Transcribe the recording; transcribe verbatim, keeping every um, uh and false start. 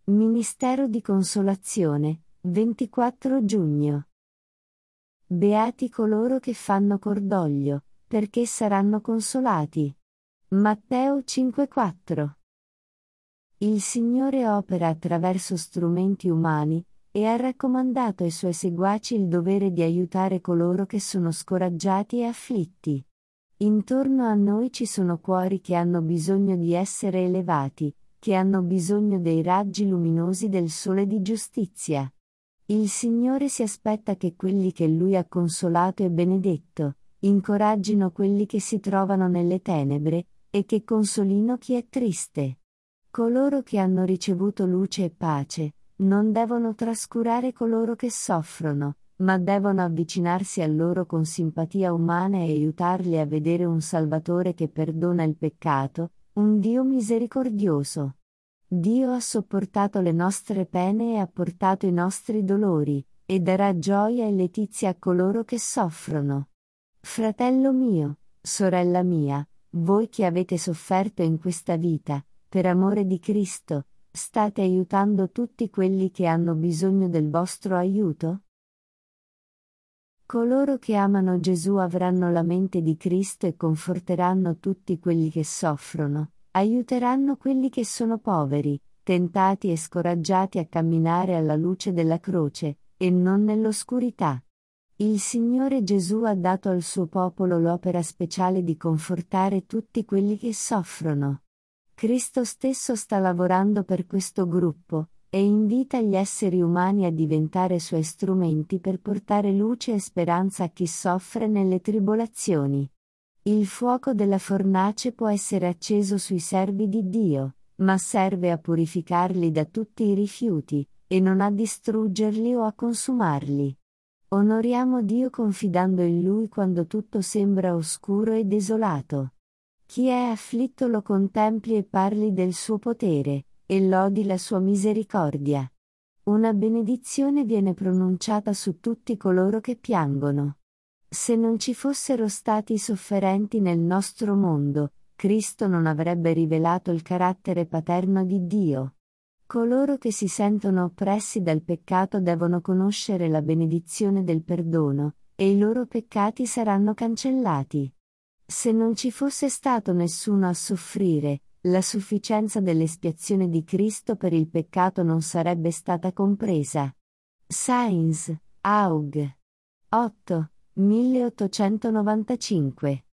Ministero di Consolazione, ventiquattro giugno. Beati coloro che fanno cordoglio, perché saranno consolati. Matteo cinque quattro. Il Signore opera attraverso strumenti umani, e ha raccomandato ai Suoi seguaci il dovere di aiutare coloro che sono scoraggiati e afflitti. Intorno a noi ci sono cuori che hanno bisogno di essere elevati, che hanno bisogno dei raggi luminosi del sole di giustizia. Il Signore si aspetta che quelli che Lui ha consolato e benedetto, incoraggino quelli che si trovano nelle tenebre, e che consolino chi è triste. Coloro che hanno ricevuto luce e pace, non devono trascurare coloro che soffrono, ma devono avvicinarsi a loro con simpatia umana e aiutarli a vedere un Salvatore che perdona il peccato, un Dio misericordioso. Dio ha sopportato le nostre pene e ha portato i nostri dolori, e darà gioia e letizia a coloro che soffrono. Fratello mio, sorella mia, voi che avete sofferto in questa vita, per amore di Cristo, state aiutando tutti quelli che hanno bisogno del vostro aiuto? Coloro che amano Gesù avranno la mente di Cristo e conforteranno tutti quelli che soffrono, aiuteranno quelli che sono poveri, tentati e scoraggiati a camminare alla luce della croce, e non nell'oscurità. Il Signore Gesù ha dato al suo popolo l'opera speciale di confortare tutti quelli che soffrono. Cristo stesso sta lavorando per questo gruppo, e invita gli esseri umani a diventare Suoi strumenti per portare luce e speranza a chi soffre nelle tribolazioni. Il fuoco della fornace può essere acceso sui servi di Dio, ma serve a purificarli da tutti i rifiuti, e non a distruggerli o a consumarli. Onoriamo Dio confidando in Lui quando tutto sembra oscuro e desolato. Chi è afflitto lo contempli e parli del suo potere, e lodi la sua misericordia. Una benedizione viene pronunciata su tutti coloro che piangono. Se non ci fossero stati sofferenti nel nostro mondo, Cristo non avrebbe rivelato il carattere paterno di Dio. Coloro che si sentono oppressi dal peccato devono conoscere la benedizione del perdono, e i loro peccati saranno cancellati. Se non ci fosse stato nessuno a soffrire, la sufficienza dell'espiazione di Cristo per il peccato non sarebbe stata compresa. Sainz, Aug. otto, milleottocentonovantacinque